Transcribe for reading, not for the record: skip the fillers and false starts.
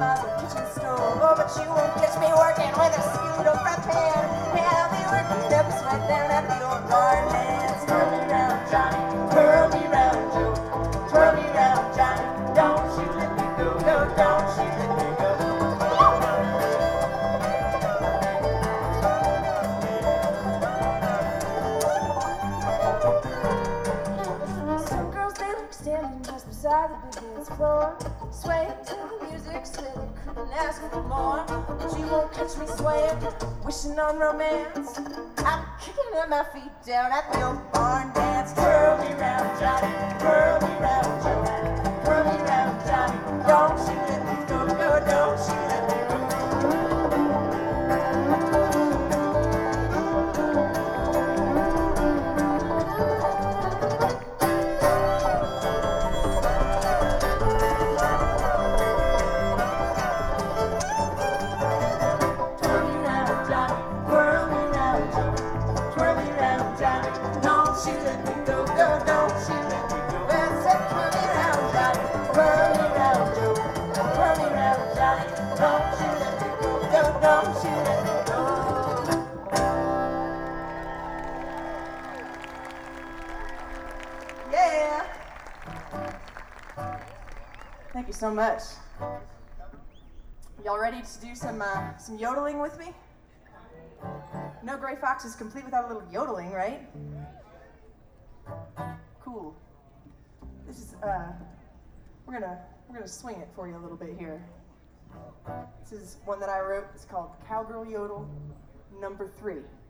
by the kitchen stove. Oh, but you won't catch me working with a skewed fry pan. Hey, I'll be working up a sweat down at the old barn dance. Twirl me round, Johnny, twirl me round, Joe. Twirl me round, Johnny, don't you let me go. No, don't you let me go. Some girls, they like standing just beside the big dance floor, swaying to the music, so they couldn't ask for more. But you won't catch me swaying, wishing on romance. I'm kicking at my feet down at the old barn dance. Twirl me round, Johnny, twirl me round, Johnny, twirl me round, Johnny, don't you let me go, no, don't you let me go. Yeah. Thank you so much. Y'all ready to do some yodeling with me? No Gray Fox is complete without a little yodeling, right? Cool. This is we're gonna swing it for you a little bit here. This is one that I wrote. It's called Cowgirl Yodel #3.